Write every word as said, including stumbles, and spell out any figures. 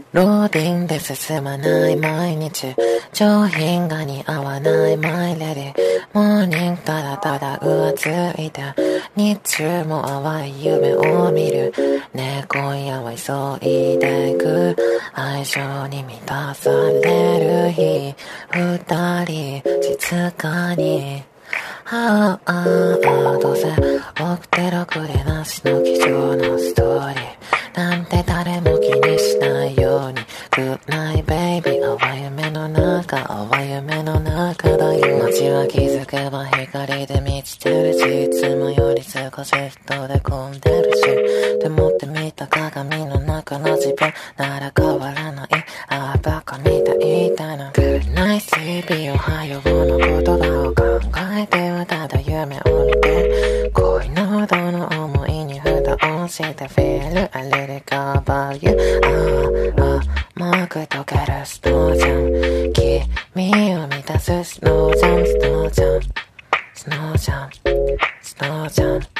ローディンで進まない毎日、上品が似合わないマイレディ、モーニングただただ浮ついて、日中も淡い夢を見る。ねえ今夜は急いでいく、愛情に満たされる日、二人静かにああああどうせ送ってろくれなしの貴重なストーリーなんて誰も気にしないように Good night baby 淡い夢の中淡い夢の中だよ街は気づけば光で満ちてるしいつもより少し人で混んでるしでもって見た鏡の中の自分なら変わらないああバカみたいだな Good night sleepy おはようの言葉を考えてはただ夢を見て恋のほどの思いに蓋をして Feel a little about you ああもく溶けるスノージャン君を満たすスノージャンスノージャンスノージャンスノージャン